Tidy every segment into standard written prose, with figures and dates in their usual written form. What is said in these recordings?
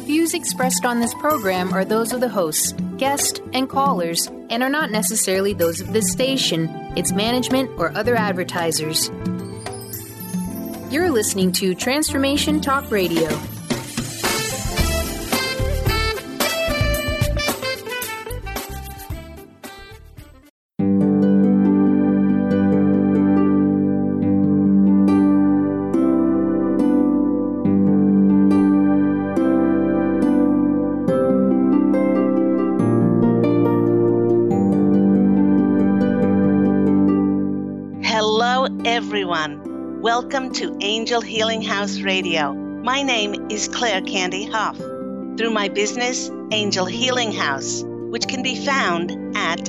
Views expressed on this program are those of the hosts, guests, and callers, and are not necessarily those of this station, its management, or other advertisers. You're listening to Transformation Talk Radio. Everyone, welcome to Angel Healing House Radio. My name is Claire Candy Huff. Through my business, Angel Healing House, which can be found at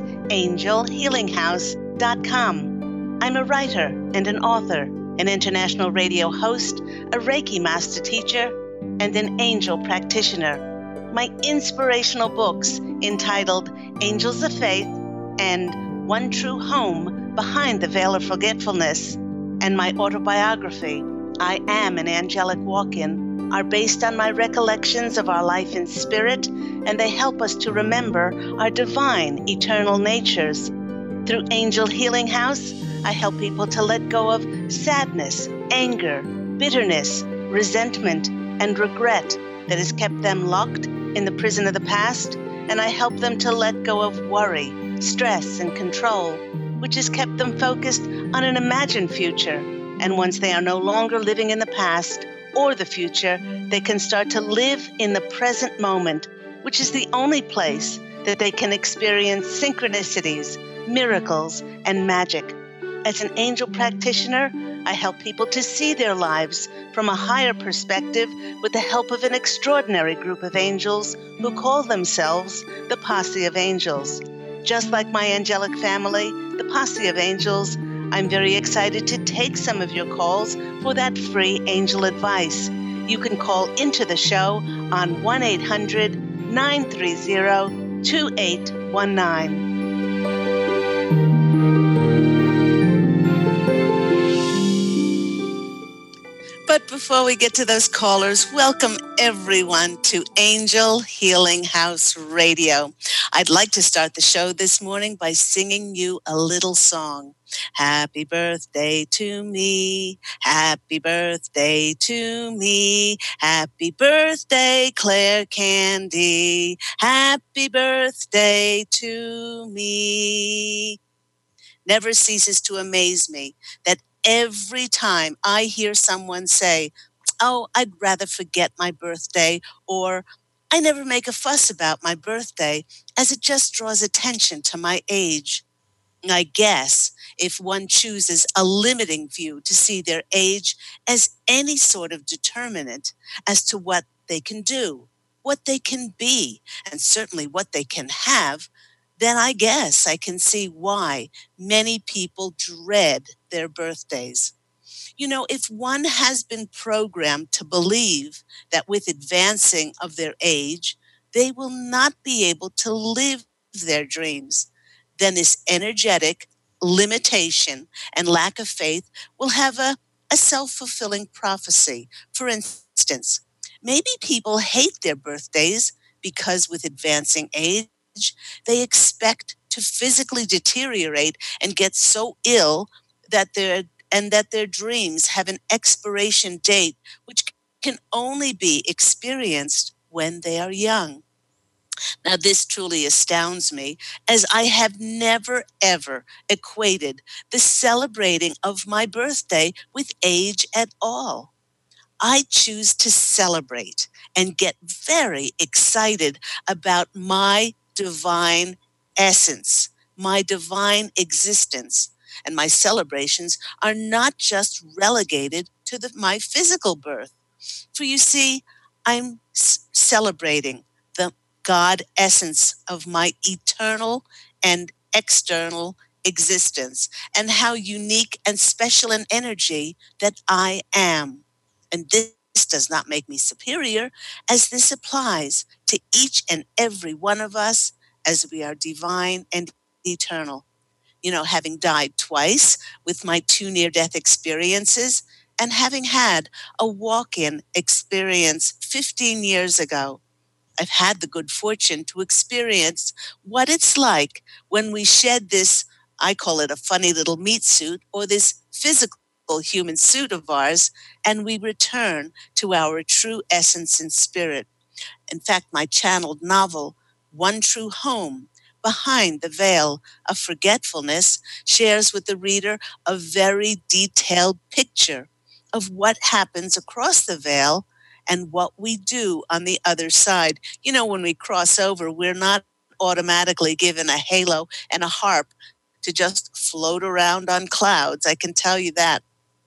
angelhealinghouse.com. I'm a writer and an author, an international radio host, a Reiki master teacher, and an angel practitioner. My inspirational books entitled Angels of Faith and One True Home Behind the Veil of Forgetfulness, and my autobiography, I Am an Angelic Walk-In, are based on my recollections of our life in spirit, and they help us to remember our divine, eternal natures. Through Angel Healing House, I help people to let go of sadness, anger, bitterness, resentment, and regret that has kept them locked in the prison of the past, and I help them to let go of worry, stress, and control, which has kept them focused on an imagined future. And once they are no longer living in the past or the future, they can start to live in the present moment, which is the only place that they can experience synchronicities, miracles, and magic. As an angel practitioner, I help people to see their lives from a higher perspective with the help of an extraordinary group of angels who call themselves the Posse of Angels. Just like my angelic family, the Posse of Angels, I'm very excited to take some of your calls for that free angel advice. You can call into the show on 1-800-930-2819. But before we get to those callers, welcome everyone to Angel Healing House Radio. I'd like to start the show this morning by singing you a little song. Happy birthday to me. Happy birthday to me. Happy birthday, Claire Candy. Happy birthday to me. Never ceases to amaze me that every time I hear someone say, "Oh, I'd rather forget my birthday," or "I never make a fuss about my birthday," as it just draws attention to my age. I guess if one chooses a limiting view to see their age as any sort of determinant as to what they can do, what they can be, and certainly what they can have, then I guess I can see why many people dread their birthdays. You know, if one has been programmed to believe that with advancing of their age, they will not be able to live their dreams, then this energetic limitation and lack of faith will have a self-fulfilling prophecy. For instance, maybe people hate their birthdays because with advancing age, they expect to physically deteriorate and get so ill that their dreams have an expiration date, which can only be experienced when they are young. Now, this truly astounds me, as I have never, ever equated the celebrating of my birthday with age at all. I choose to celebrate and get very excited about my divine essence, my divine existence. And my celebrations are not just relegated to my physical birth. For you see, I'm celebrating the God essence of my eternal and external existence, and how unique and special an energy that I am. And this does not make me superior, as this applies to each and every one of us, as we are divine and eternal. You know, having died twice with my 2 near-death experiences, and having had a walk-in experience 15 years ago, I've had the good fortune to experience what it's like when we shed this, I call it a funny little meat suit, or this physical human suit of ours, and we return to our true essence and spirit. In fact, my channeled novel, One True Home, Behind the Veil of Forgetfulness, shares with the reader a very detailed picture of what happens across the veil and what we do on the other side. You know, when we cross over, we're not automatically given a halo and a harp to just float around on clouds. I can tell you that.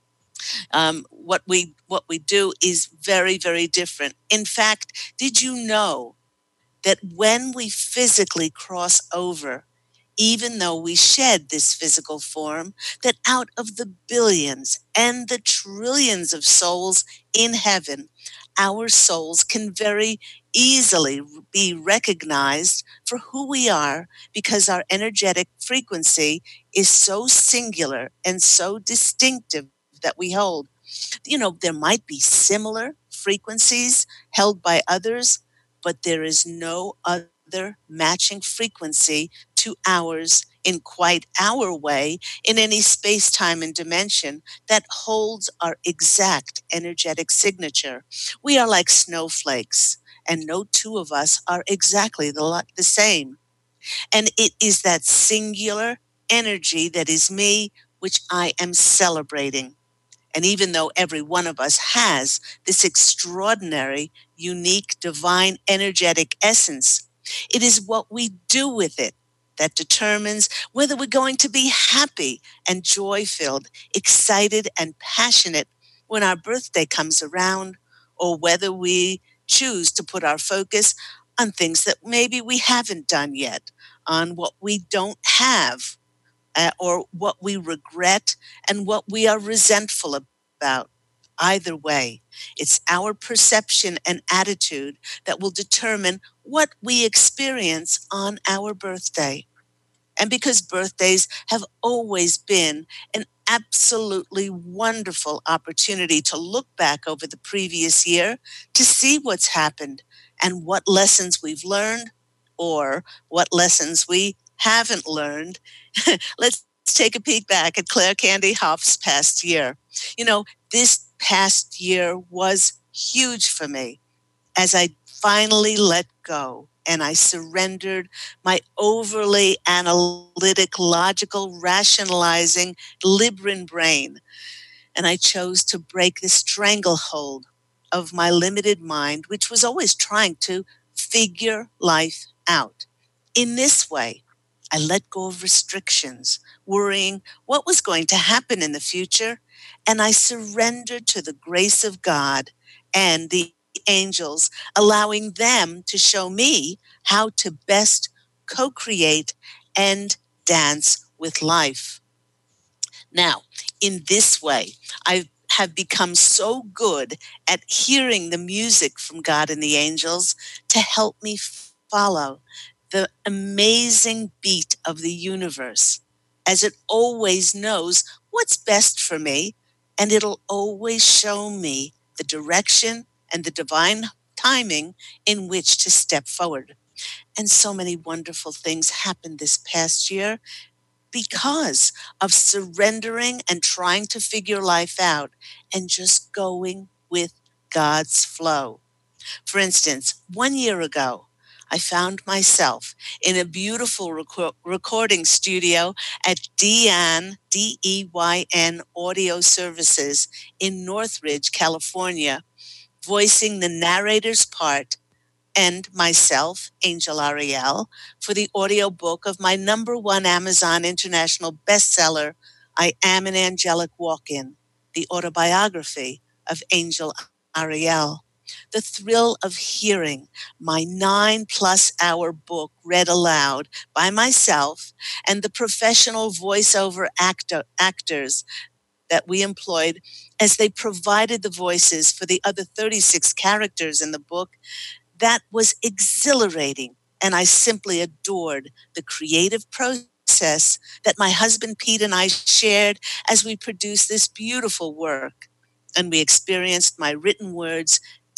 What we do is very, very different. In fact, did you know that when we physically cross over, even though we shed this physical form, that out of the billions and the trillions of souls in heaven, our souls can very easily be recognized for who we are because our energetic frequency is so singular and so distinctive that we hold. You know, there might be similar frequencies held by others, but there is no other matching frequency to ours in quite our way in any space, time, and dimension that holds our exact energetic signature. We are like snowflakes, and no two of us are exactly the same. And it is that singular energy that is me, which I am celebrating. And even though every one of us has this extraordinary, unique, divine, energetic essence, it is what we do with it that determines whether we're going to be happy and joy filled, excited and passionate when our birthday comes around, or whether we choose to put our focus on things that maybe we haven't done yet, on what we don't have, or what we regret and what we are resentful about. Either way, it's our perception and attitude that will determine what we experience on our birthday. And because birthdays have always been an absolutely wonderful opportunity to look back over the previous year to see what's happened and what lessons we've learned or what lessons we haven't learned, let's take a peek back at Claire Candy Hoff's past year. You know, this past year was huge for me as I finally let go and I surrendered my overly analytic, logical, rationalizing, Libran brain. And I chose to break the stranglehold of my limited mind, which was always trying to figure life out. In this way, I let go of restrictions, worrying what was going to happen in the future, and I surrendered to the grace of God and the angels, allowing them to show me how to best co-create and dance with life. Now, in this way, I have become so good at hearing the music from God and the angels to help me follow the amazing beat of the universe, as it always knows what's best for me, and it'll always show me the direction and the divine timing in which to step forward. And so many wonderful things happened this past year because of surrendering and trying to figure life out and just going with God's flow. For instance, 1 year ago, I found myself in a beautiful recording studio at Deyn, Deyn Audio Services in Northridge, California, voicing the narrator's part and myself, Angel Ariel, for the audiobook of my #1 Amazon International bestseller, I Am an Angelic Walk-In, the autobiography of Angel Ariel. The thrill of hearing my 9+ hour book read aloud by myself and the professional voiceover actors that we employed as they provided the voices for the other 36 characters in the book, that was exhilarating. And I simply adored the creative process that my husband Pete and I shared as we produced this beautiful work. And we experienced my written words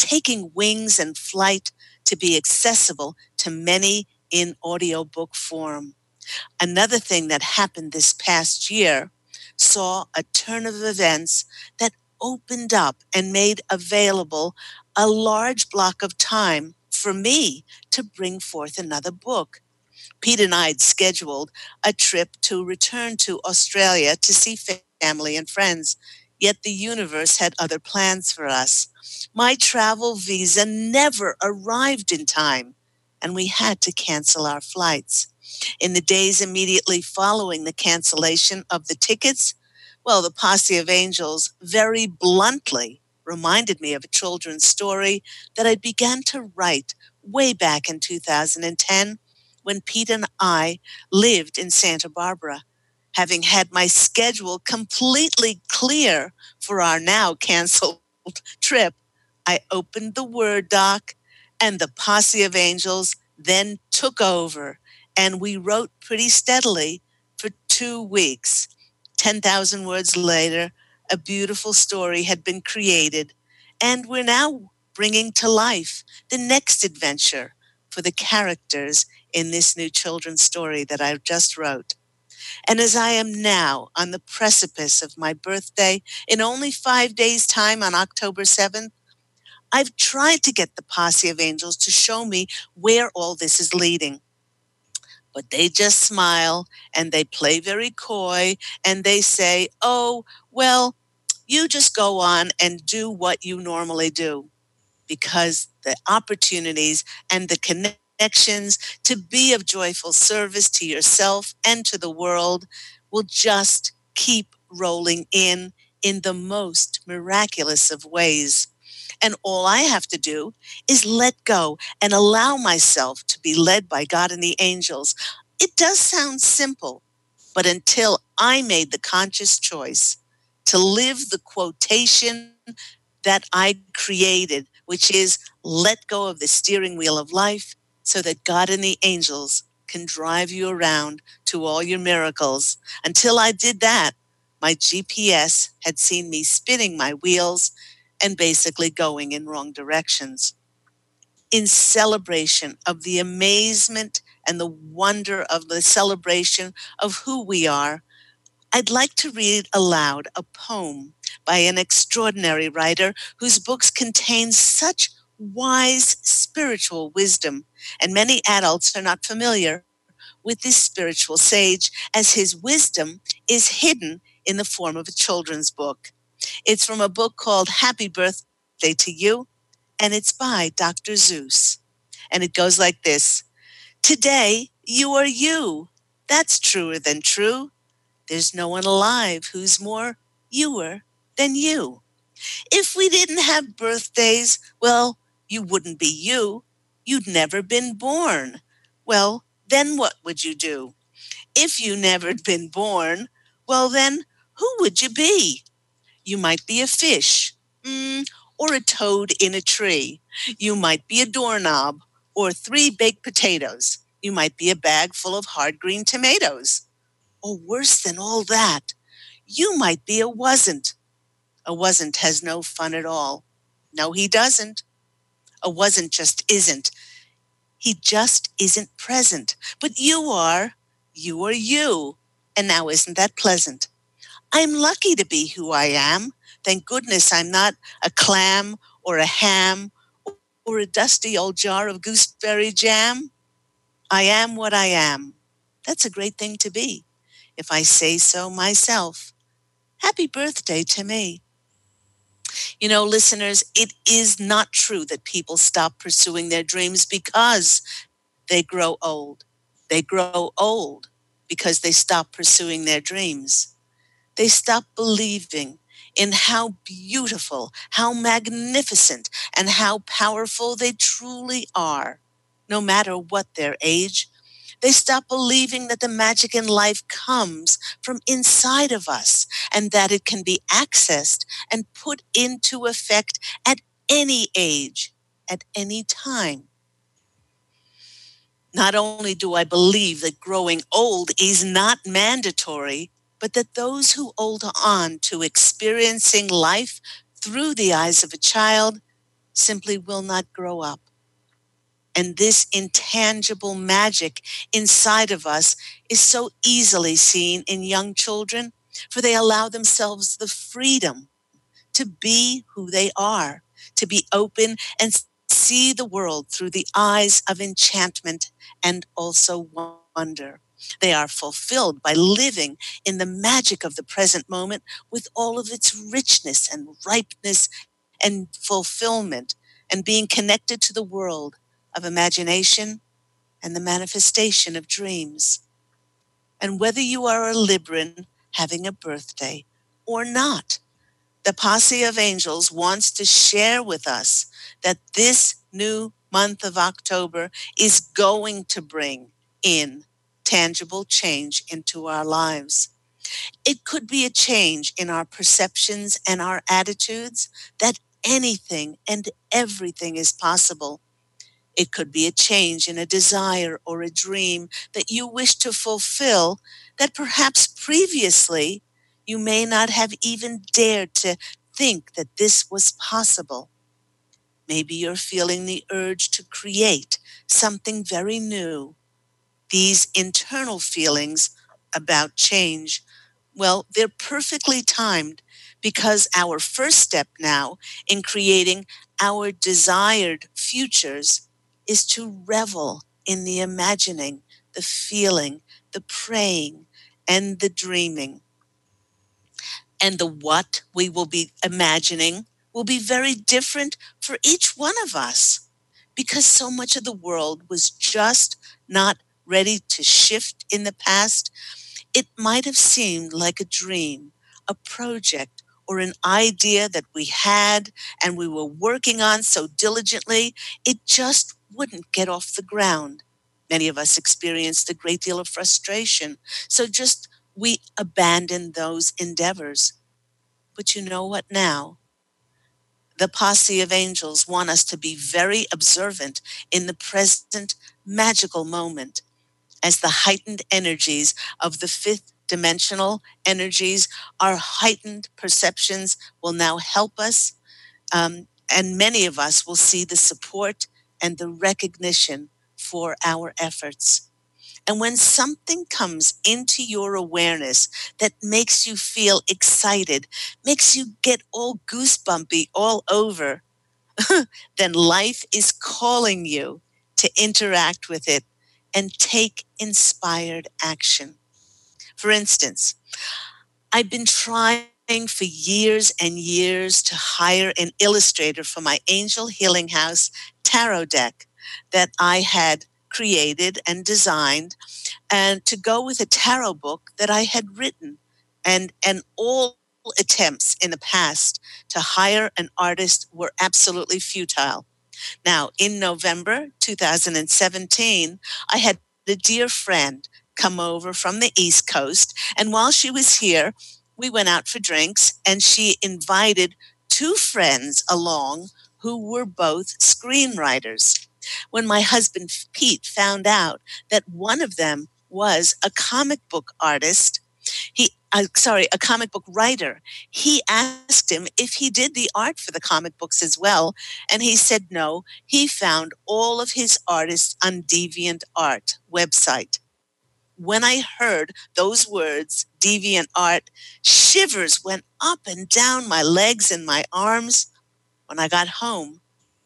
taking wings and flight to be accessible to many in audiobook form. Another thing that happened this past year saw a turn of events that opened up and made available a large block of time for me to bring forth another book. Pete and I had scheduled a trip to return to Australia to see family and friends, yet the universe had other plans for us. My travel visa never arrived in time, and we had to cancel our flights. In the days immediately following the cancellation of the tickets, well, the Posse of Angels very bluntly reminded me of a children's story that I began to write way back in 2010 when Pete and I lived in Santa Barbara. Having had my schedule completely clear for our now canceled trip, I opened the Word doc and the Posse of Angels then took over, and we wrote pretty steadily for 2 weeks. 10,000 words later, a beautiful story had been created, and we're now bringing to life the next adventure for the characters in this new children's story that I just wrote. And as I am now on the precipice of my birthday in only 5 days' time on October 7th, I've tried to get the Posse of Angels to show me where all this is leading. But they just smile and they play very coy and they say, oh, well, you just go on and do what you normally do, because the opportunities and the connections to be of joyful service to yourself and to the world will just keep rolling in the most miraculous of ways. And all I have to do is let go and allow myself to be led by God and the angels. It does sound simple, but until I made the conscious choice to live the quotation that I created, which is let go of the steering wheel of life so that God and the angels can drive you around to all your miracles. Until I did that, my GPS had seen me spinning my wheels and basically going in wrong directions. In celebration of the amazement and the wonder of the celebration of who we are, I'd like to read aloud a poem by an extraordinary writer whose books contain such wise spiritual wisdom, and many adults are not familiar with this spiritual sage, as his wisdom is hidden in the form of a children's book. It's from a book called Happy Birthday to You, and it's by Dr. Zeus. And it goes like this. Today, you are you. That's truer than true. There's no one alive who's more youer than you. If we didn't have birthdays, well, you wouldn't be you. You'd never been born. Well, then what would you do? If you never'd been born, well, then who would you be? You might be a fish, or a toad in a tree. You might be a doorknob, or 3 baked potatoes. You might be a bag full of hard green tomatoes. Or worse than all that, you might be a wasn't. A wasn't has no fun at all. No, he doesn't. A wasn't just isn't. He just isn't present. But you are you. And now isn't that pleasant? I'm lucky to be who I am. Thank goodness I'm not a clam or a ham or a dusty old jar of gooseberry jam. I am what I am. That's a great thing to be, if I say so myself. Happy birthday to me. You know, listeners, it is not true that people stop pursuing their dreams because they grow old. They grow old because they stop pursuing their dreams. They stop believing in how beautiful, how magnificent, and how powerful they truly are, no matter what their age. They stop believing that the magic in life comes from inside of us and that it can be accessed and put into effect at any age, at any time. Not only do I believe that growing old is not mandatory, but that those who hold on to experiencing life through the eyes of a child simply will not grow up. And this intangible magic inside of us is so easily seen in young children, for they allow themselves the freedom to be who they are, to be open and see the world through the eyes of enchantment and also wonder. They are fulfilled by living in the magic of the present moment with all of its richness and ripeness and fulfillment, and being connected to the world of imagination and the manifestation of dreams. And whether you are a Libran having a birthday or not, the Posse of Angels wants to share with us that this new month of October is going to bring in tangible change into our lives. It could be a change in our perceptions and our attitudes, that anything and everything is possible. It could be a change in a desire or a dream that you wish to fulfill that perhaps previously you may not have even dared to think that this was possible. Maybe you're feeling the urge to create something very new. These internal feelings about change, well, they're perfectly timed, because our first step now in creating our desired futures is to revel in the imagining, the feeling, the praying, and the dreaming. And the what we will be imagining will be very different for each one of us, because so much of the world was just not ready to shift in the past. It might have seemed like a dream, a project, or an idea that we had and we were working on so diligently, it just wouldn't get off the ground. Many of us experienced a great deal of frustration, so just we abandoned those endeavors. But you know what now? The Posse of Angels want us to be very observant in the present magical moment, as the heightened energies of the fifth dimensional energies, our heightened perceptions will now help us. And many of us will see the support and the recognition for our efforts. And when something comes into your awareness that makes you feel excited, makes you get all goosebumpy all over, then life is calling you to interact with it and take inspired action. For instance, I've been trying for years and years to hire an illustrator for my Angel Healing House tarot deck that I had created and designed, and to go with a tarot book that I had written. And all attempts in the past to hire an artist were absolutely futile. Now, in November 2017, I had a dear friend come over from the East Coast, and while she was here, we went out for drinks, and she invited two friends along who were both screenwriters. When my husband Pete found out that one of them was a comic book artist, a comic book writer, he asked him if he did the art for the comic books as well, and he said no. He found all of his artists on DeviantArt website. When I heard those words, Deviant Art, shivers went up and down my legs and my arms. When I got home,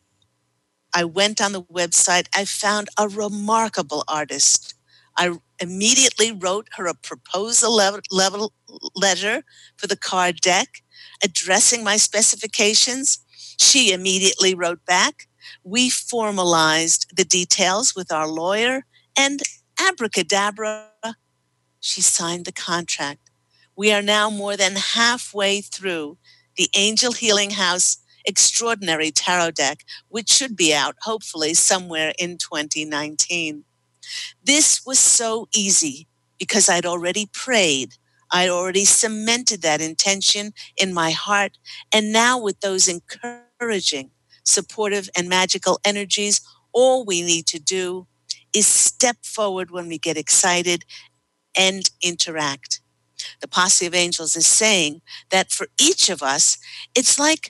I went on the website. I found a remarkable artist. I immediately wrote her a proposal level letter for the card deck, addressing my specifications. She immediately wrote back. We formalized the details with our lawyer, and abracadabra, she signed the contract. We are now more than halfway through the Angel Healing House Extraordinary Tarot Deck, which should be out hopefully somewhere in 2019. This was so easy because I'd already prayed. I'd already cemented that intention in my heart. And now, with those encouraging, supportive, and magical energies, all we need to do is step forward when we get excited and interact. The Posse of Angels is saying that for each of us, it's like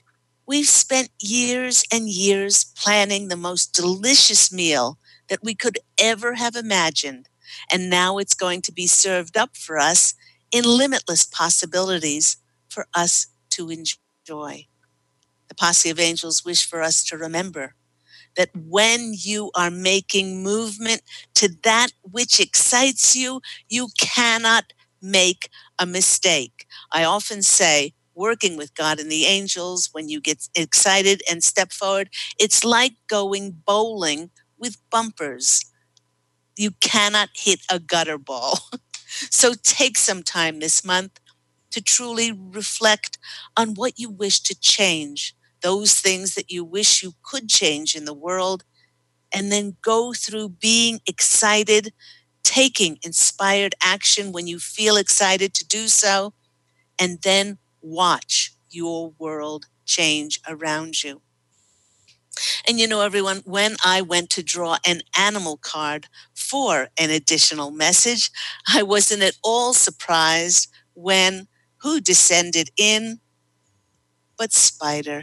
We've spent years and years planning the most delicious meal that we could ever have imagined, and now it's going to be served up for us in limitless possibilities for us to enjoy. The Posse of Angels wish for us to remember that when you are making movement to that which excites you, you cannot make a mistake. I often say, working with God and the angels, when you get excited and step forward, it's like going bowling with bumpers. You cannot hit a gutter ball. So take some time this month to truly reflect on what you wish to change, those things that you wish you could change in the world, and then go through being excited, taking inspired action when you feel excited to do so, and then watch your world change around you. And everyone, when I went to draw an animal card for an additional message, I wasn't at all surprised when who descended in but Spider,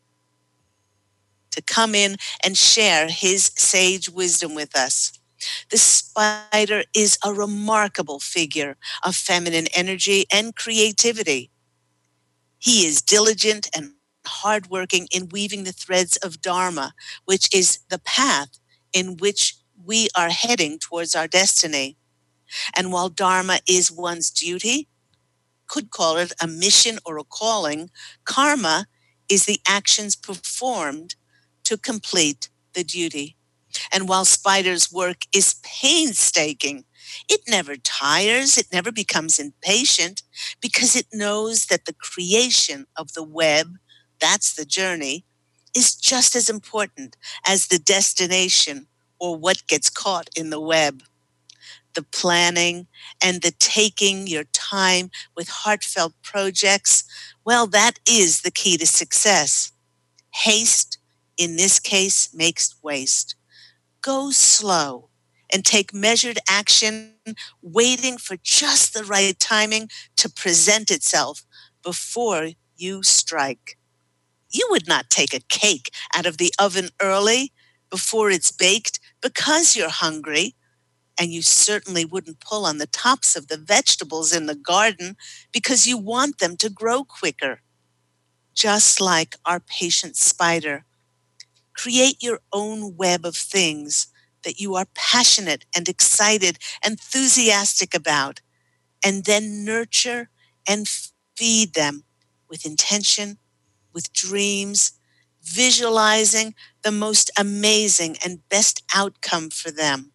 to come in and share his sage wisdom with us. The spider is a remarkable figure of feminine energy and creativity. He is diligent and hardworking in weaving the threads of Dharma, which is the path in which we are heading towards our destiny. And while Dharma is one's duty, could call it a mission or a calling, karma is the actions performed to complete the duty. And while Spider's work is painstaking, it never tires, it never becomes impatient, because it knows that the creation of the web, that's the journey, is just as important as the destination or what gets caught in the web. The planning and the taking your time with heartfelt projects, well, that is the key to success. Haste, in this case, makes waste. Go slow and take measured action, waiting for just the right timing to present itself before you strike. You would not take a cake out of the oven early before it's baked because you're hungry, and you certainly wouldn't pull on the tops of the vegetables in the garden because you want them to grow quicker. Just like our patient spider, create your own web of things that you are passionate and excited, enthusiastic about, and then nurture and feed them with intention, with dreams, visualizing the most amazing and best outcome for them.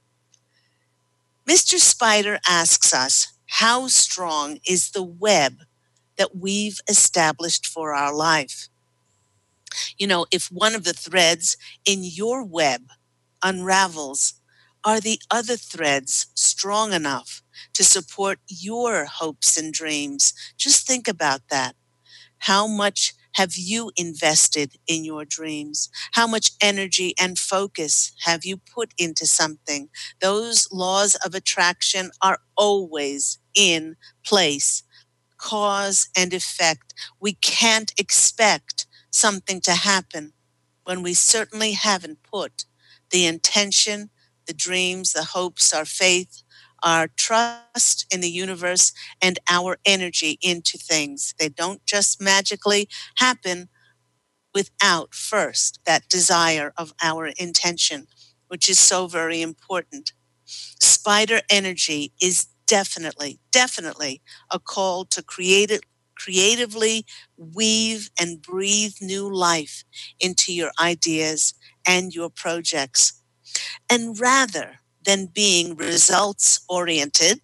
Mr. Spider asks us, how strong is the web that we've established for our life? If one of the threads in your web unravels, are the other threads strong enough to support your hopes and dreams? Just think about that. How much have you invested in your dreams? How much energy and focus have you put into something? Those laws of attraction are always in place. Cause and effect. We can't expect something to happen when we certainly haven't put the intention, the dreams, the hopes, our faith, our trust in the universe, and our energy into things. They don't just magically happen without first that desire of our intention, which is so very important. Spider energy is definitely a call to creatively weave and breathe new life into your ideas and your projects. And rather than being results oriented,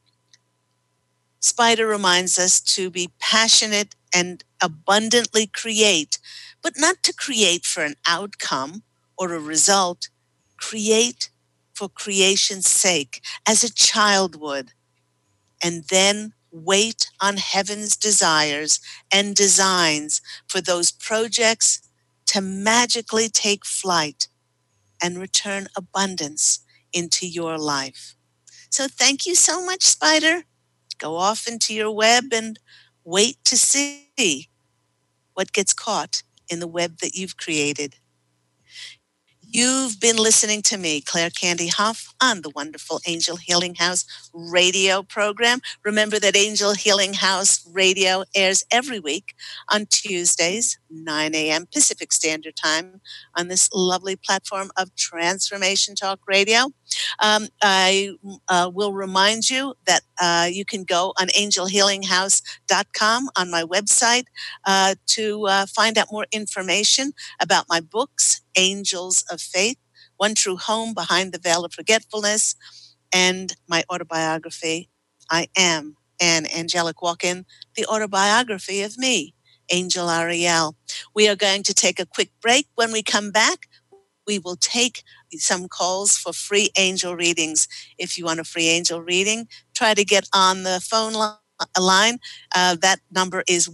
Spider reminds us to be passionate and abundantly create, but not to create for an outcome or a result. Create for creation's sake, as a child would, and then wait on heaven's desires and designs for those projects to magically take flight and return abundance into your life. So thank you so much, Spider. Go off into your web and wait to see what gets caught in the web that you've created. You've been listening to me, Claire Candy Hough, on the wonderful Angel Healing House radio program. Remember that Angel Healing House radio airs every week on Tuesdays, 9 a.m. Pacific Standard Time on this lovely platform of Transformation Talk Radio. I will remind you that you can go on angelhealinghouse.com on my website to find out more information about my books, Angels of Faith, One True Home Behind the Veil of Forgetfulness, and my autobiography, I Am an Angelic Walk-In, the autobiography of me, Angel Ariel. We are going to take a quick break. When we come back, we will take some calls for free angel readings. If you want a free angel reading, try to get on the phone line. That number is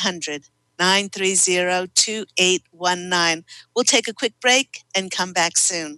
1-800-930-2819. We'll take a quick break and come back soon.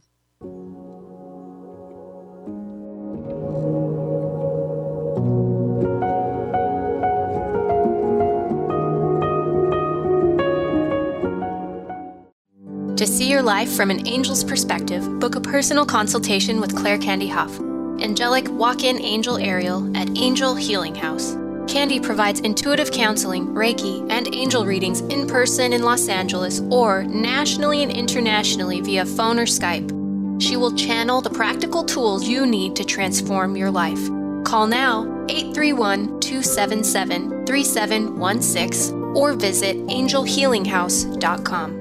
To see your life from an angel's perspective, book a personal consultation with Claire Candy Hough, Angelic Walk-In Angel Ariel at Angel Healing House. Candy provides intuitive counseling, Reiki, and angel readings in person in Los Angeles or nationally and internationally via phone or Skype. She will channel the practical tools you need to transform your life. Call now 831-277-3716 or visit angelhealinghouse.com.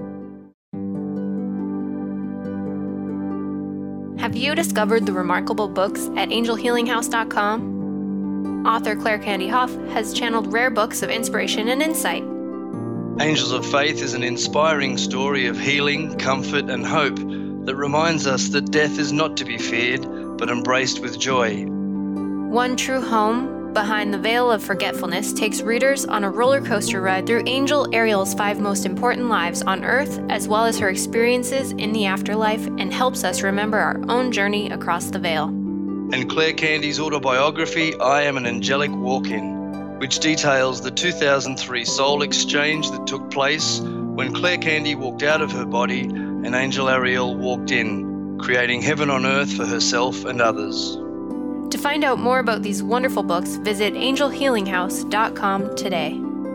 Have you discovered the remarkable books at angelhealinghouse.com? Author Claire Candy Hough has channeled rare books of inspiration and insight. Angels of Faith is an inspiring story of healing, comfort, and hope that reminds us that death is not to be feared, but embraced with joy. One True Home Behind the Veil of Forgetfulness takes readers on a roller coaster ride through Angel Ariel's 5 most important lives on Earth, as well as her experiences in the afterlife, and helps us remember our own journey across the veil. And Claire Candy's autobiography, I Am an Angelic Walk-In, which details the 2003 soul exchange that took place when Claire Candy walked out of her body and Angel Ariel walked in, creating heaven on earth for herself and others. To find out more about these wonderful books, visit angelhealinghouse.com today.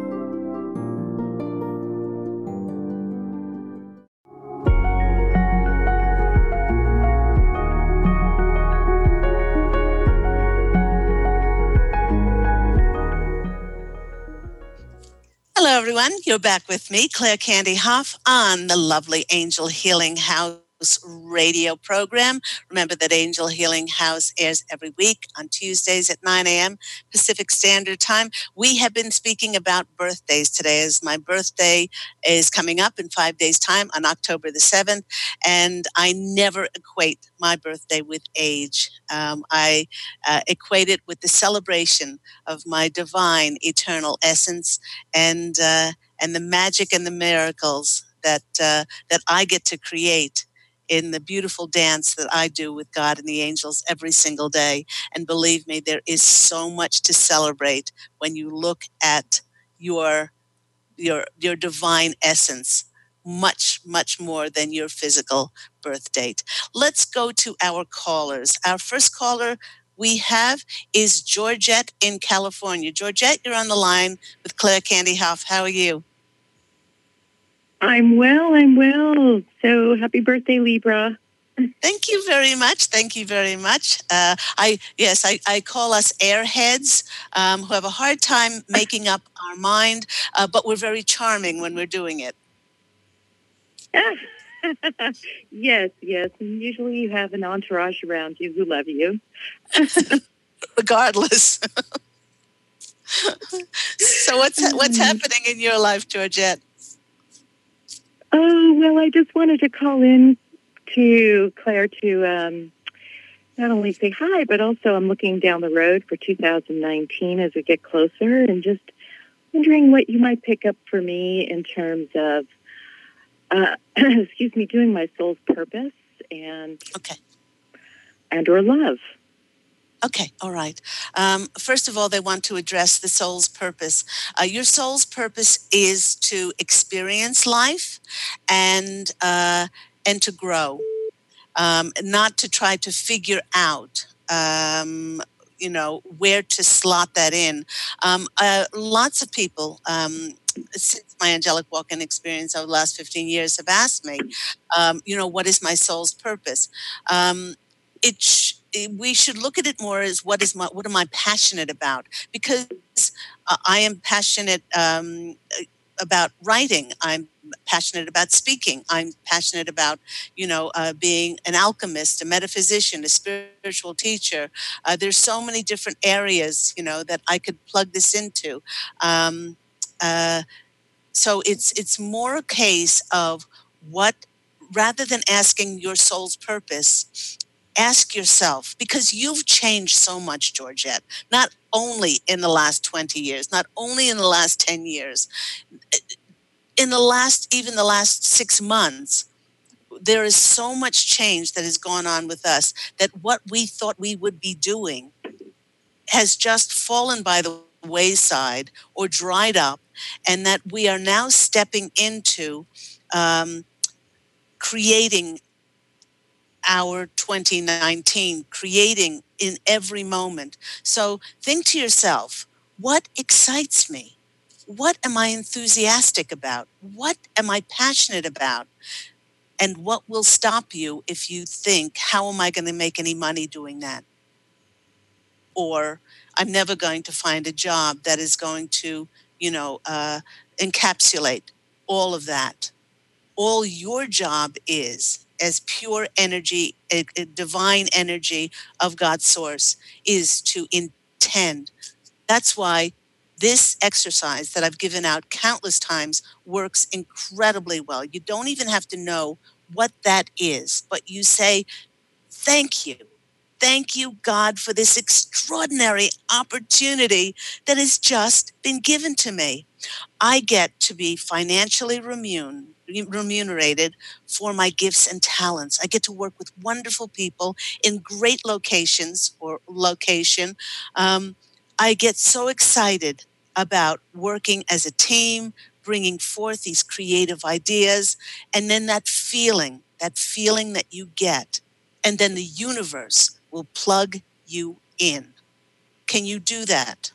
Hello, everyone. You're back with me, Claire Candy Hough, on the lovely Angel Healing House radio program. Remember that Angel Healing House airs every week on Tuesdays at 9 a.m. Pacific Standard Time. We have been speaking about birthdays today, as my birthday is coming up in 5 days' time on October the 7th, and I never equate my birthday with age. I equate it with the celebration of my divine eternal essence and the magic and the miracles that I get to create in the beautiful dance that I do with God and the angels every single day. And believe me, there is so much to celebrate when you look at your divine essence, much, much more than your physical birth date. Let's go to our callers. Our first caller we have is Georgette in California. Georgette, you're on the line with Claire Candy Hough. How are you? I'm well. So happy birthday, Libra. Thank you very much. I call us airheads who have a hard time making up our mind, but we're very charming when we're doing it. Yes. And usually you have an entourage around you who love you. Regardless. So what's happening in your life, Georgette? Oh, well, I just wanted to call in to Claire to not only say hi, but also I'm looking down the road for 2019 as we get closer and just wondering what you might pick up for me in terms of, doing my soul's purpose and or love. Okay, all right. First of all, they want to address the soul's purpose. Your soul's purpose is to experience life and to grow, not to try to figure out. Where to slot that in. Lots of people, since my angelic walk-in experience over the last 15 years, have asked me, what is my soul's purpose? Um, we should look at it more as what am I passionate about? Because I am passionate about writing. I'm passionate about speaking. I'm passionate about, being an alchemist, a metaphysician, a spiritual teacher. There's so many different areas, that I could plug this into. Um, uh, so it's more a case of what, rather than asking your soul's purpose, ask yourself, because you've changed so much, Georgette, not only in the last 20 years, not only in the last 10 years, in even the last 6 months, there is so much change that has gone on with us that what we thought we would be doing has just fallen by the wayside or dried up, and that we are now stepping into creating our 2019, creating in every moment. So think to yourself, what excites me? What am I enthusiastic about? What am I passionate about? And what will stop you if you think, how am I going to make any money doing that? Or I'm never going to find a job that is going to, encapsulate all of that. All your job is, as pure energy, a divine energy of God's source, is to intend. That's why this exercise that I've given out countless times works incredibly well. You don't even have to know what that is, but you say, thank you. Thank you, God, for this extraordinary opportunity that has just been given to me. I get to be financially remunerated for my gifts and talents. I get to work with wonderful people in great locations or location. I get so excited about working as a team, bringing forth these creative ideas, and then that feeling that you get, and then the universe will plug you in. Can you do that?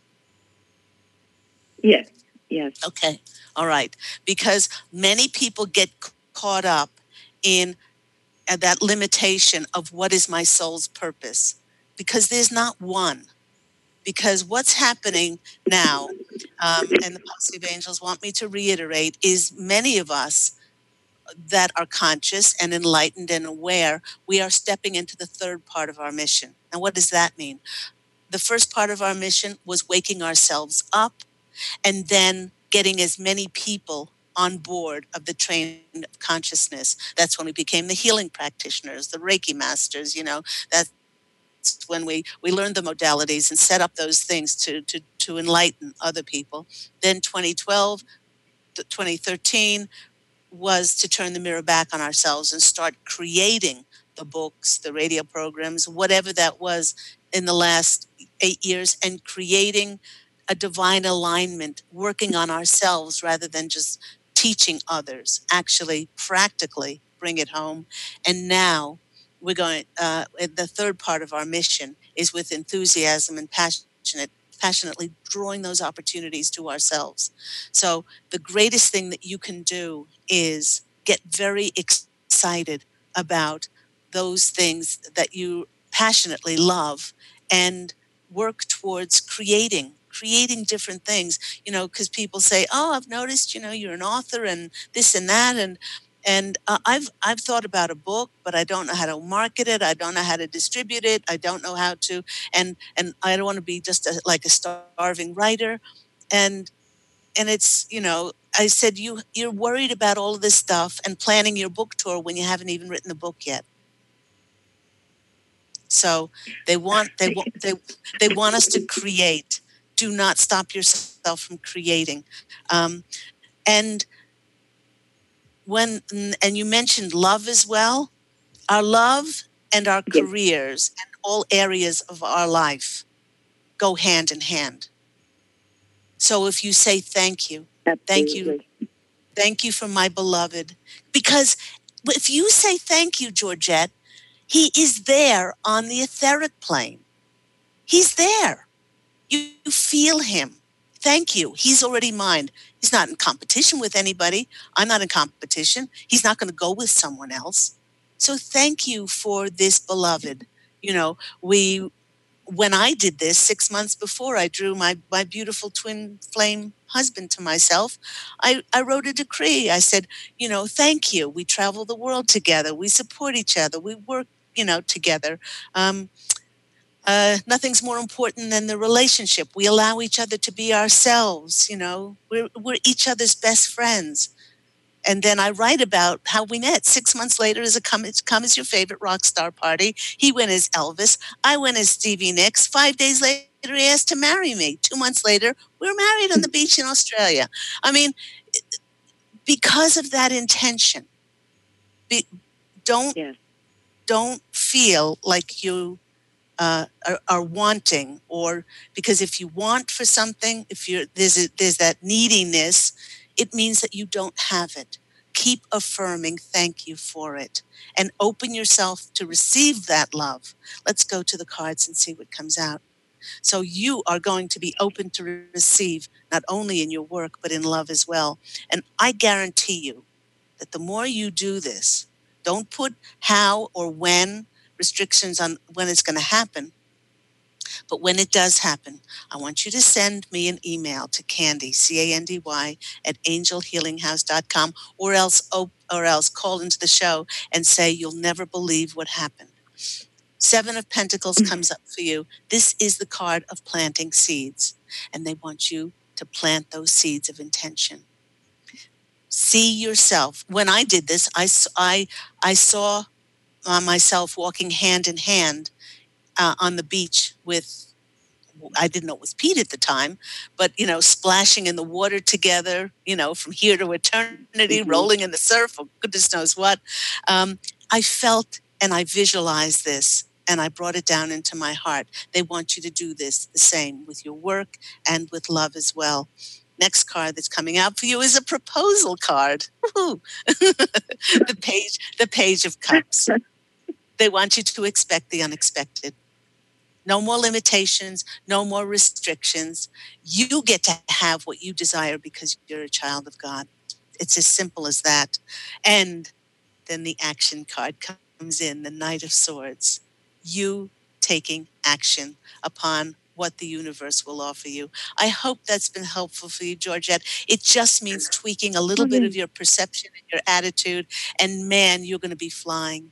Yes. Yes. Okay. All right. Because many people get caught up in that limitation of what is my soul's purpose, because there's not one. Because what's happening now, and the Positive Angels want me to reiterate, is many of us that are conscious and enlightened and aware, we are stepping into the third part of our mission. And what does that mean? The first part of our mission was waking ourselves up and then getting as many people on board of the train of consciousness. That's when we became the healing practitioners, the Reiki masters, that's when we learned the modalities and set up those things to enlighten other people. Then 2012, 2013 was to turn the mirror back on ourselves and start creating the books, the radio programs, whatever that was in the last 8 years, and creating a divine alignment, working on ourselves rather than just teaching others, actually practically bring it home. And now we're going, the third part of our mission is with enthusiasm and passionately drawing those opportunities to ourselves. So the greatest thing that you can do is get very excited about those things that you passionately love and work towards creating different things, because people say, oh, I've noticed, you're an author and this and that. And I've thought about a book, but I don't know how to market it. I don't know how to distribute it. I don't know how to, and I don't want to be just like a starving writer. And it's, I said, you're worried about all of this stuff and planning your book tour when you haven't even written the book yet. So they want us to create. Do not stop yourself from creating. And you mentioned love as well. Our love and our Yes. careers and all areas of our life go hand in hand. So if you say thank you, Absolutely. thank you for my beloved, because if you say thank you, Georgette, he is there on the etheric plane. He's there. You feel him. Thank you. He's already mine. He's not in competition with anybody. I'm not in competition. He's not going to go with someone else. So thank you for this beloved. You know, when I did this 6 months before I drew my beautiful twin flame husband to myself, I wrote a decree. I said, thank you. We travel the world together. We support each other. We work, together. Nothing's more important than the relationship. We allow each other to be ourselves. We're each other's best friends. And then I write about how we met 6 months later as a come as your favorite rock star party. He went as Elvis. I went as Stevie Nicks. 5 days later, he asked to marry me. 2 months later, we were married on the beach in Australia. I mean, because of that intention, don't feel like you are wanting, or because if you want for something, if there's that neediness, it means that you don't have it. Keep affirming thank you for it and open yourself to receive that love. Let's go to the cards and see what comes out. So you are going to be open to receive, not only in your work, but in love as well. And I guarantee you that the more you do this, don't put how or when restrictions on when it's going to happen. But when it does happen, I want you to send me an email to Candy, Candy, at angelhealinghouse.com, or else call into the show and say you'll never believe what happened. 7 of Pentacles comes up for you. This is the card of planting seeds, and they want you to plant those seeds of intention. See yourself. When I did this, I saw myself walking hand in hand on the beach with, I didn't know it was Pete at the time, but, splashing in the water together, from here to eternity, rolling in the surf, or goodness knows what. I felt and I visualized this, and I brought it down into my heart. They want you to do this the same with your work and with love as well. Next card that's coming out for you is a proposal card. The Page of Cups. They want you to expect the unexpected. No more limitations, no more restrictions. You get to have what you desire because you're a child of God. It's as simple as that. And then the action card comes in, the Knight of Swords. You taking action upon what the universe will offer you. I hope that's been helpful for you, Georgette. It just means tweaking a little bit of your perception and your attitude, and man, you're going to be flying.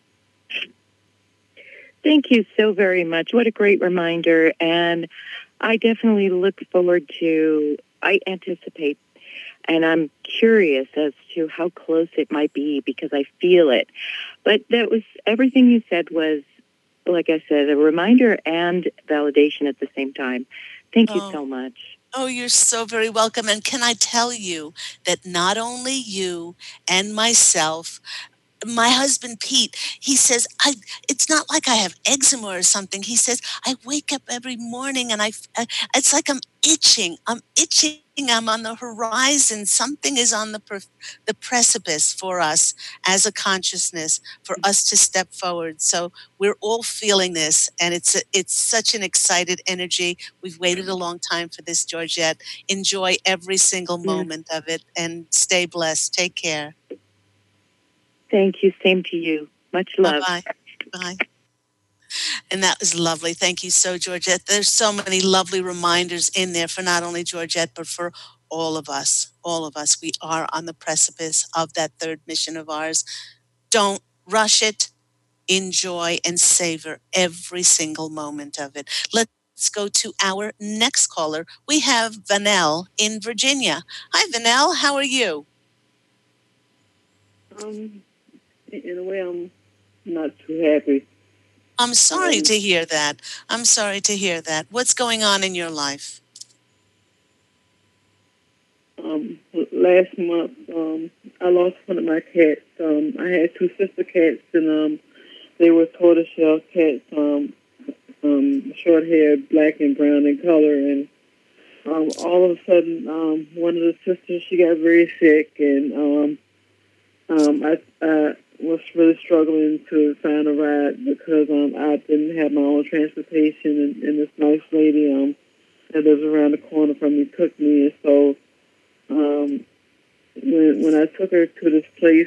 Thank you so very much. What a great reminder. And I definitely look forward to, I anticipate, and I'm curious as to how close it might be because I feel it. But that was, everything you said was, like I said, a reminder and validation at the same time. Thank you so much. Oh, you're so very welcome. And can I tell you that not only you and myself, my husband, Pete, he says, it's not like I have eczema or something. He says, I wake up every morning and it's like I'm itching. I'm on the horizon. Something is on the precipice for us as a consciousness, for us to step forward. So we're all feeling this, and it's such an excited energy. We've waited a long time for this, Georgette. Enjoy every single moment of it, and stay blessed. Take care. Thank you. Same to you. Much love. Bye-bye. Bye. And that was lovely. Thank you so, Georgette. There's so many lovely reminders in there for not only Georgette, but for all of us. All of us. We are on the precipice of that third mission of ours. Don't rush it. Enjoy and savor every single moment of it. Let's go to our next caller. We have Vanelle in Virginia. Hi, Vanelle. How are you? In a way, I'm not too happy. I'm sorry to hear that. I'm sorry to hear that. What's going on in your life? Last month, I lost one of my cats. I had 2 sister cats, and they were tortoiseshell cats, short hair, black and brown in color, and all of a sudden, one of the sisters, she got very sick, and I was really struggling to find a ride because I didn't have my own transportation, and this nice lady that lives around the corner from me took me, and so when I took her to this place,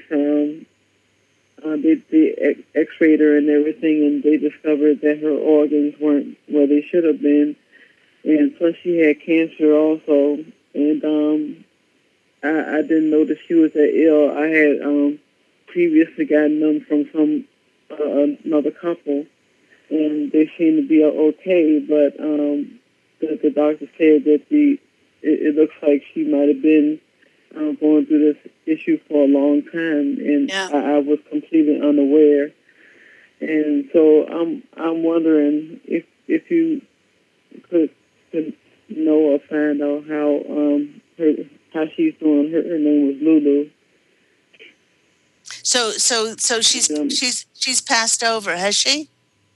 they x-rayed her and everything, and they discovered that her organs weren't where they should have been, and plus she had cancer also, and I didn't know that she was that ill. I had previously gotten them from some another couple, and they seemed to be okay, but the doctor said that it looks like she might have been going through this issue for a long time, and I was completely unaware. And so I'm wondering if you could know or find out how she's doing. Her name was Lulu. So she's passed over, has she?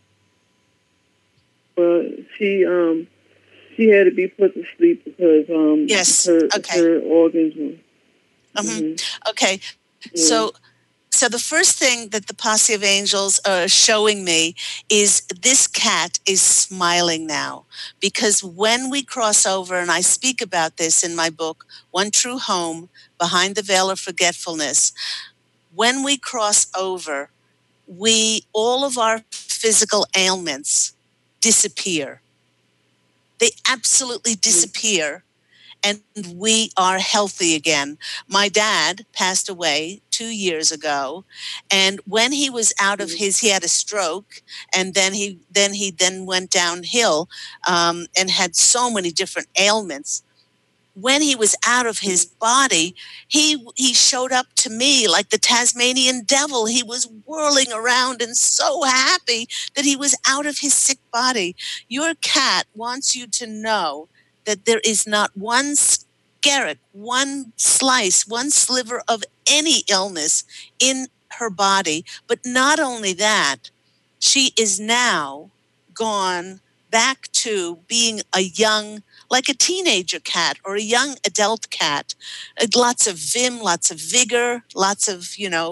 Well, she had to be put to sleep because her organs were. Mm-hmm. Okay, yeah. So the first thing that the Posse of Angels are showing me is this cat is smiling now, because when we cross over, and I speak about this in my book, One True Home, Behind the Veil of Forgetfulness, when we cross over, all of our physical ailments disappear. They absolutely disappear. And we are healthy again. My dad passed away 2 years ago, and when he was out of he had a stroke, and then he went downhill and had so many different ailments. When he was out of his body, he showed up to me like the Tasmanian devil. He was whirling around and so happy that he was out of his sick body. Your cat wants you to know that there is not one skerrick, one slice, one sliver of any illness in her body. But not only that, she is now gone back to being like a teenager cat or a young adult cat. Lots of vim, lots of vigor, lots of,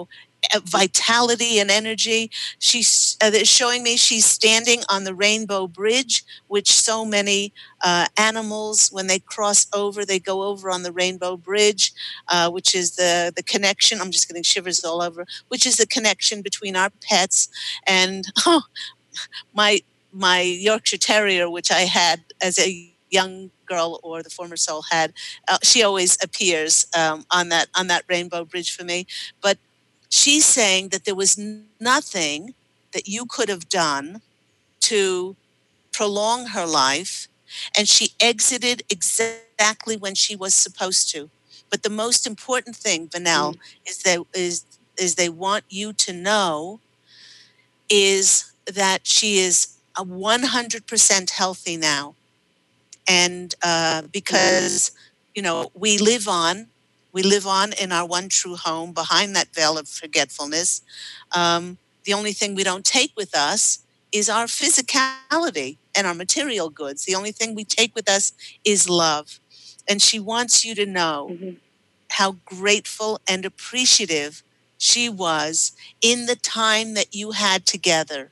vitality and energy. She's showing me she's standing on the Rainbow Bridge, which so many animals, when they cross over, they go over on the Rainbow Bridge, which is the connection. I'm just getting shivers all over, which is the connection between our pets. And my Yorkshire Terrier, which I had as a young girl, or the former soul had, she always appears on that Rainbow Bridge for me. But she's saying that there was nothing that you could have done to prolong her life, and she exited exactly when she was supposed to. But the most important thing, Vanell, is they want you to know is that she is 100% healthy now. And because, we live on in our one true home behind that veil of forgetfulness. The only thing we don't take with us is our physicality and our material goods. The only thing we take with us is love. And she wants you to know how grateful and appreciative she was in the time that you had together.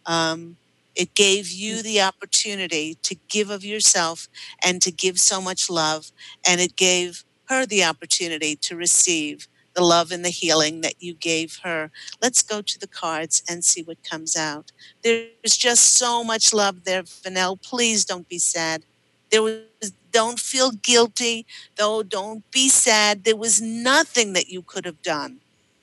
It gave you the opportunity to give of yourself and to give so much love. And it gave her the opportunity to receive the love and the healing that you gave her. Let's go to the cards and see what comes out. There's just so much love there, Vanell. Please don't be sad. Don't feel guilty, though. Don't be sad. There was nothing that you could have done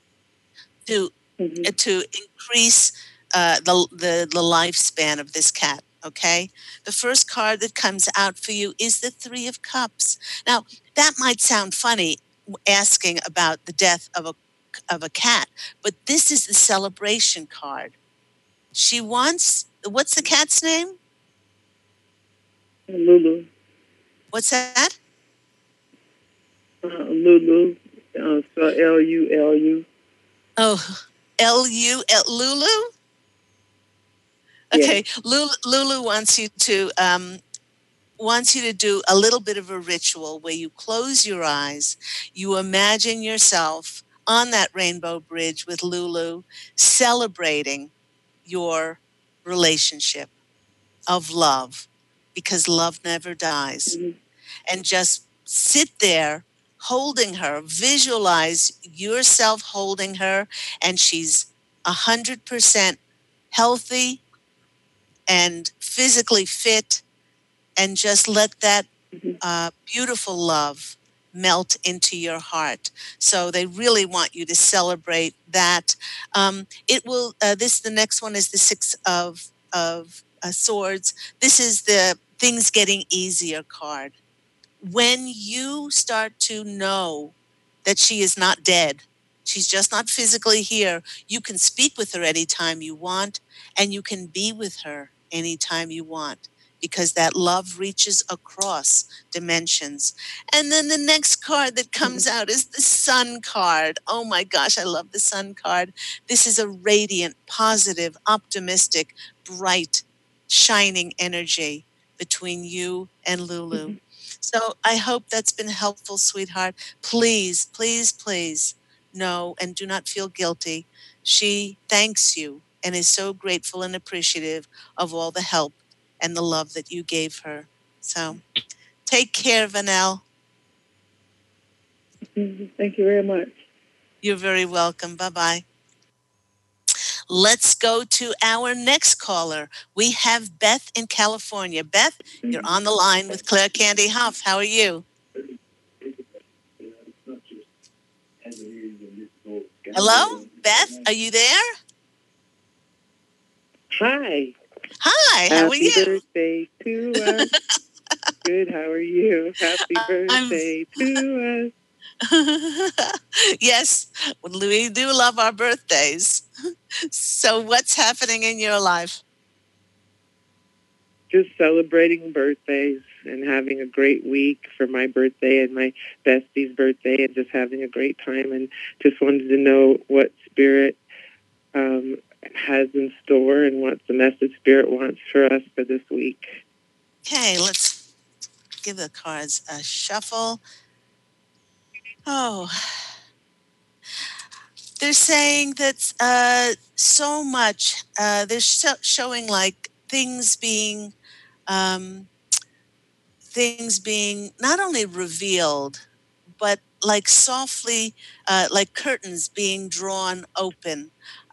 to increase the lifespan of this cat. Okay, the first card that comes out for you is the Three of Cups. Now, that might sound funny, asking about the death of a cat, but this is the celebration card. She wants. What's the cat's name? Lulu. What's that? Lulu. So Lulu. Oh, Lulu? Okay, Lulu wants you to do a little bit of a ritual where you close your eyes, you imagine yourself on that rainbow bridge with Lulu, celebrating your relationship of love, because love never dies. And just sit there holding her, visualize yourself holding her, and she's 100% healthy and physically fit, and just let that beautiful love melt into your heart. So they really want you to celebrate that. It will. The next one is the Six of Swords. This is the things getting easier card. When you start to know that she is not dead, she's just not physically here, you can speak with her anytime you want, and you can be with her anytime you want, because that love reaches across dimensions. And then the next card that comes out is the Sun card. Oh my gosh, I love the Sun card. This is a radiant, positive, optimistic, bright, shining energy between you and Lulu. So I hope that's been helpful, sweetheart. Please, please, please know and do not feel guilty. She thanks you and is so grateful and appreciative of all the help and the love that you gave her. So take care, Vanell. Thank you very much. You're very welcome. Bye-bye. Let's go to our next caller. We have Beth in California. Beth, you're on the line with Claire Candy Huff. How are you? Hello, Beth, are you there? Hi. Hi, how are you? Happy birthday to us. Good, how are you? Happy birthday to us. Yes, we do love our birthdays. So what's happening in your life? Just celebrating birthdays and having a great week for my birthday and my bestie's birthday, and just having a great time, and just wanted to know what Spirit has in store and what the message Spirit wants for us for this week. Okay, let's give the cards a shuffle. Oh, they're saying that so much. They're showing like things being not only revealed, but like softly, like curtains being drawn open.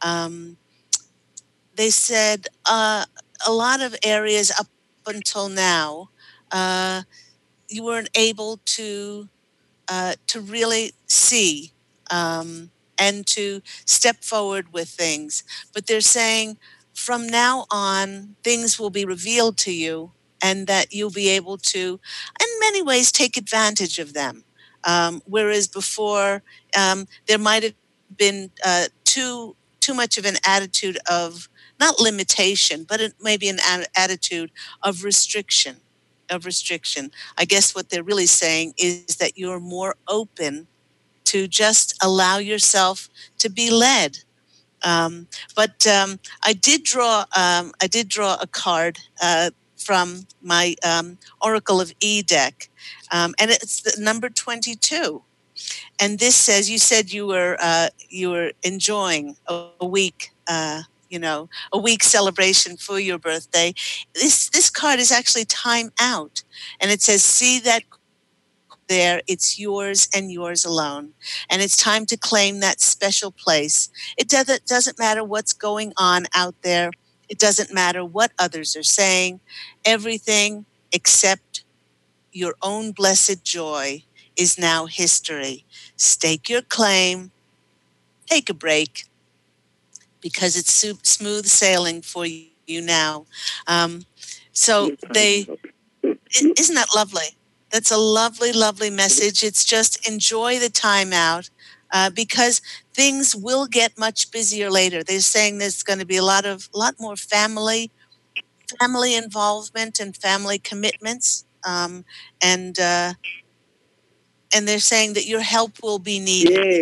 They said a lot of areas up until now, you weren't able to really see and to step forward with things. But they're saying from now on, things will be revealed to you, and that you'll be able to, in many ways, take advantage of them. Whereas before, there might have been too much of an attitude of not limitation, but maybe an attitude of restriction. I guess what they're really saying is that you're more open to just allow yourself to be led. But I did draw a card from my Oracle of E deck, and it's the number 22. And this says, you said you were enjoying a week. A week celebration for your birthday. This card is actually time out, and it says, see that there, it's yours and yours alone, and it's time to claim that special place. It doesn't matter what's going on out there. It doesn't matter what others are saying. Everything except your own blessed joy is now history. Stake your claim, take a break, because it's smooth sailing for you now. So isn't that lovely? That's a lovely, lovely message. It's just enjoy the time out, because things will get much busier later. They're saying there's going to be a lot more family involvement and family commitments, and they're saying that your help will be needed. Yay.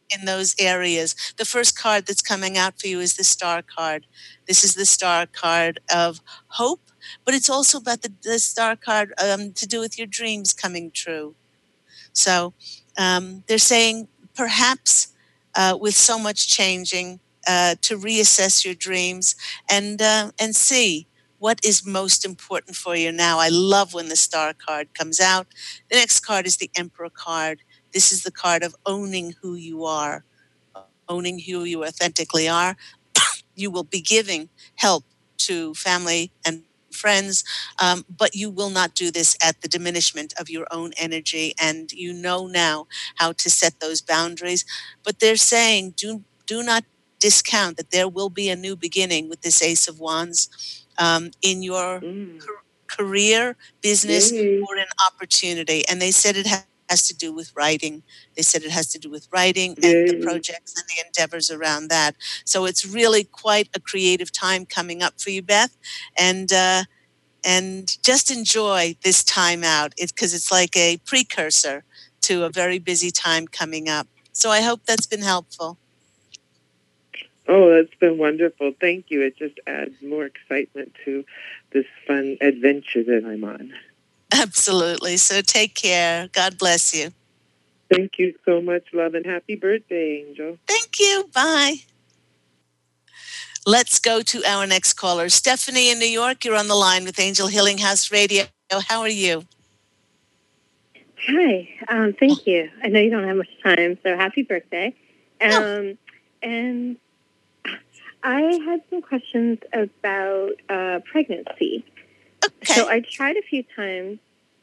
in those areas. The first card that's coming out for you is the Star card. This is the Star card of hope, but it's also about the Star card to do with your dreams coming true. So they're saying perhaps with so much changing, to reassess your dreams and see what is most important for you now. I love when the Star card comes out. The next card is the Emperor card. This is the card of owning who you are, owning who you authentically are. You will be giving help to family and friends, but you will not do this at the diminishment of your own energy. And you know now how to set those boundaries. But they're saying do not discount that there will be a new beginning with this Ace of Wands in your career, business, or an opportunity. And they said it has to do with writing. They said it has to do with writing and the projects and the endeavors around that. So it's really quite a creative time coming up for you, Beth. And just enjoy this time out, because it's like a precursor to a very busy time coming up. So I hope that's been helpful. Oh, that's been wonderful. Thank you. It just adds more excitement to this fun adventure that I'm on. Absolutely. So take care. God bless you. Thank you so much, love, and happy birthday, Angel. Thank you. Bye. Let's go to our next caller. Stephanie in New York, you're on the line with Angel Healing House Radio. How are you? Hi. Thank you. I know you don't have much time, so happy birthday. And I had some questions about pregnancy. Okay. So I tried a few times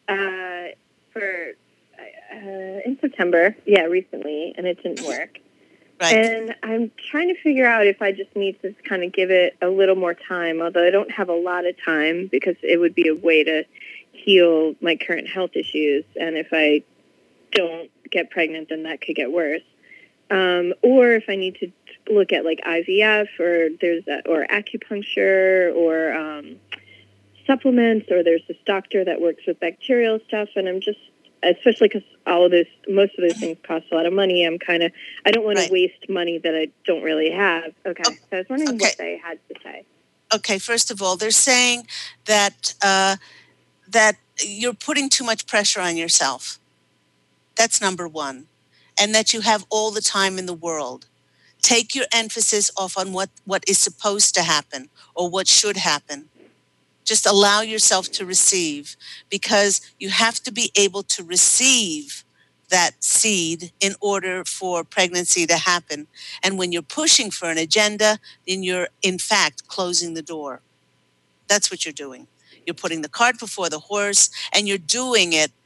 in September, recently, and it didn't work. Right. And I'm trying to figure out if I just need to kind of give it a little more time, although I don't have a lot of time, because it would be a way to heal my current health issues. And if I don't get pregnant, then that could get worse. Or if I need to look at like IVF or acupuncture or supplements, or there's this doctor that works with bacterial stuff, and I'm just, especially because most of those things cost a lot of money, I don't want to waste money that I don't really have. Okay. So I was wondering what they had to say. Okay. First of all, they're saying that that you're putting too much pressure on yourself. That's number one. And that you have all the time in the world. Take your emphasis off on what is supposed to happen or what should happen. Just allow yourself to receive, because you have to be able to receive that seed in order for pregnancy to happen. And when you're pushing for an agenda, then you're, in fact, closing the door. That's what you're doing. You're putting the cart before the horse, and you're doing it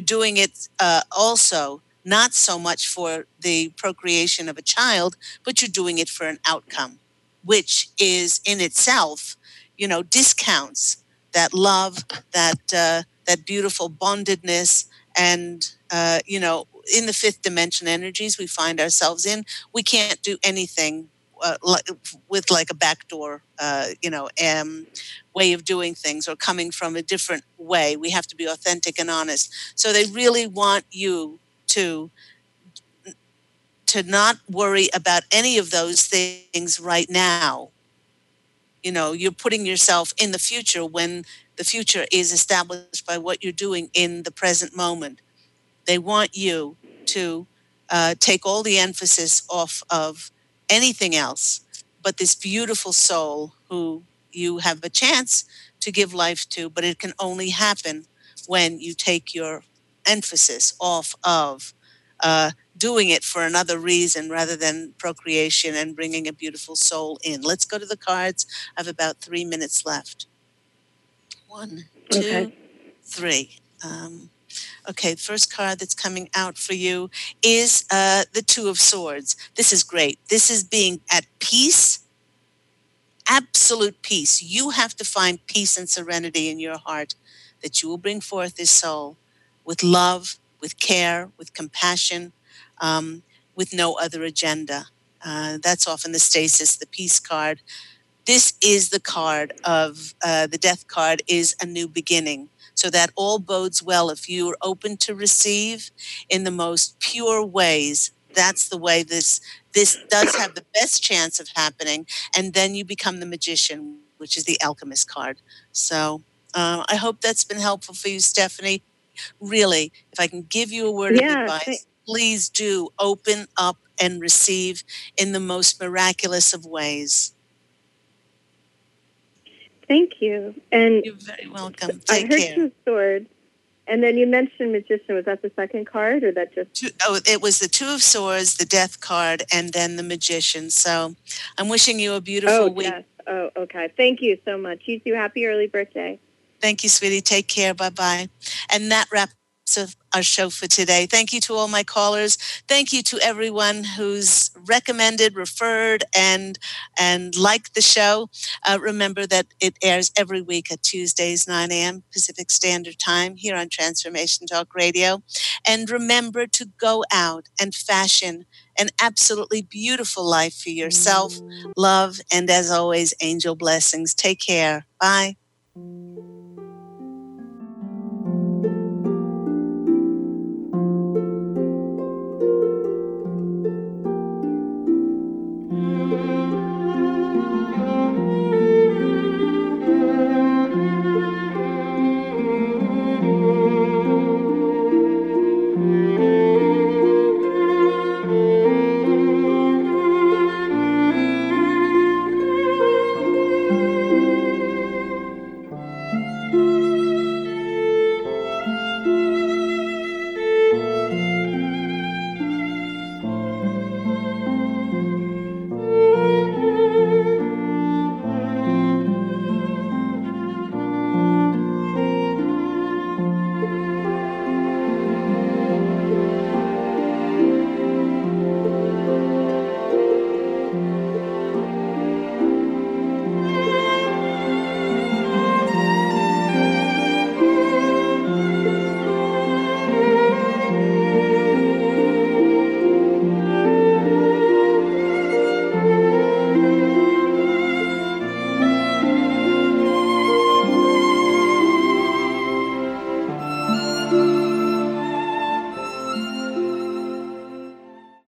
also not so much for the procreation of a child, but you're doing it for an outcome, which is in itself, discounts that love, that beautiful bondedness, and in the fifth dimension energies we find ourselves in, we can't do anything with like a backdoor, way of doing things, or coming from a different way. We have to be authentic and honest. So they really want you to not worry about any of those things right now. You're putting yourself in the future when the future is established by what you're doing in the present moment. They want you to take all the emphasis off of anything else but this beautiful soul who you have a chance to give life to, but it can only happen when you take your emphasis off of doing it for another reason rather than procreation and bringing a beautiful soul in. Let's go to the cards. I have about 3 minutes left. 1, 2, 3. Okay, the first card that's coming out for you is the Two of Swords. This is great. This is being at peace, absolute peace. You have to find peace and serenity in your heart, that you will bring forth this soul with love, with care, with compassion, with no other agenda. That's often the stasis, the peace card. This is the card of the death card is a new beginning. So that all bodes well if you are open to receive in the most pure ways that's the way this does have the best chance of happening. And then you become the magician, which is the alchemist card. So I hope that's been helpful for you, Stephanie. Really, if I can give you a word of advice, please do open up and receive in the most miraculous of ways. Thank you. And you're very welcome. I Take heard care. 2 of swords. And then you mentioned magician. Was that the second card, or that just? It was the 2 of swords, the death card, and then the magician. So I'm wishing you a beautiful week. Death. Oh, okay. Thank you so much. You too. Happy early birthday. Thank you, sweetie. Take care. Bye-bye. And that wraps up our show for today. Thank you to all my callers. Thank you to everyone who's recommended, referred, and liked the show. Remember that it airs every week at Tuesdays, 9 a.m. Pacific Standard Time here on Transformation Talk Radio. And remember to go out and fashion an absolutely beautiful life for yourself, love, and as always, angel blessings. Take care. Bye.